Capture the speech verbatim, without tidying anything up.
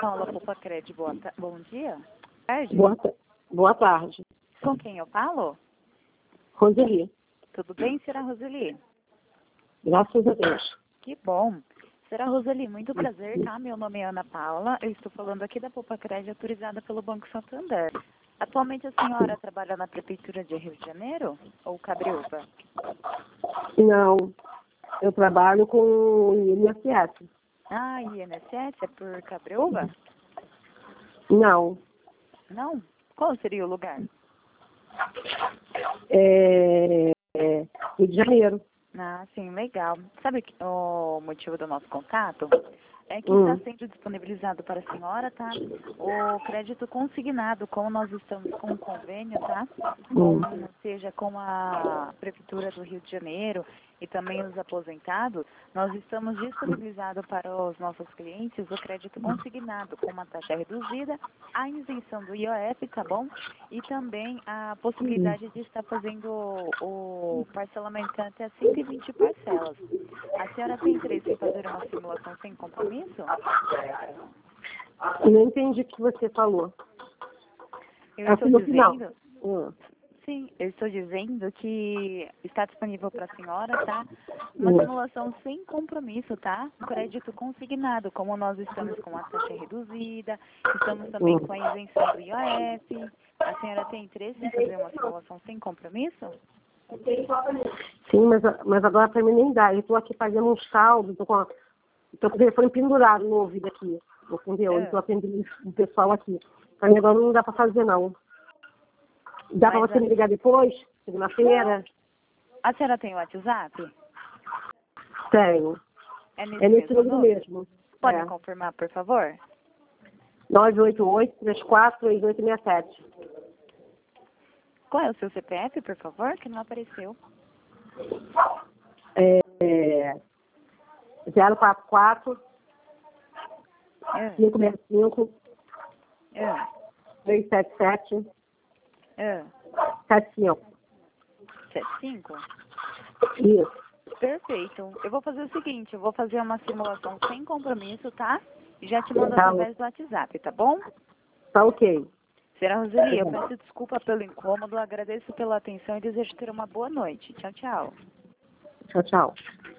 Paula Popacred, boa ta- bom dia. Tarde. Boa, ta- boa tarde. Com quem eu falo? Roseli, Tudo bem, senhora Roseli? graças a Deus. Que bom. Senhora Roseli, muito prazer, tá? Meu nome é Ana Paula, eu estou falando aqui da Popacred, autorizada pelo Banco Santander. Atualmente a senhora trabalha na Prefeitura de Rio de Janeiro ou Cabreúva? Não, eu trabalho com o I N S S. Ah, I N S S é por Cabreúva? Não, Não? Qual seria o lugar? é, é Rio de Janeiro. Ah, sim, legal. Sabe que- o motivo do nosso contato? É que Hum. está sendo disponibilizado para a senhora, tá? O crédito consignado, como nós estamos com um convênio, tá? Com, Hum. seja com a Prefeitura do Rio de Janeiro e também os aposentados, nós estamos disponibilizando para os nossos clientes o crédito consignado com uma taxa reduzida, a isenção do I O F, tá bom? E também a possibilidade de estar fazendo o parcelamento até cento e vinte parcelas. A senhora tem interesse em fazer uma simulação sem compromisso? Eu não entendi o que você falou. Eu estou Assim, no final. dizendo, Hum. sim, eu estou dizendo que está disponível para a senhora, tá? Uma Hum. simulação sem compromisso, tá? Crédito consignado, como nós estamos com a taxa reduzida, estamos também Hum. com a isenção do I O F. A senhora tem interesse em fazer uma simulação sem compromisso? Sim, mas, mas agora para mim nem dá. Eu estou aqui pagando um saldo, estou com, a- tô com o telefone pendurado no ouvido aqui. Entendeu? É. Eu estou atendendo o pessoal aqui. Para mim agora não dá para fazer, não. Dá para Mas você a- me ligar depois? Segunda-feira? A senhora tem o WhatsApp? Tenho. É nesse É nesse mesmo número número? mesmo. Pode É. confirmar, por favor? nove oito oito, três quatro, três oito seis sete. Qual é o seu C P F, por favor, que não apareceu? É, zero quatro quatro, É, cinco seis cinco, é, três sete sete, é. sete cinco. sete cinco? Isso. Perfeito. Eu vou fazer o seguinte, eu vou fazer uma simulação sem compromisso, tá? E já te mando Tá, através do WhatsApp, tá bom? tá ok. Senhora Roseli, eu peço desculpa pelo incômodo, agradeço pela atenção e desejo ter uma boa noite. Tchau, tchau. Tchau, tchau.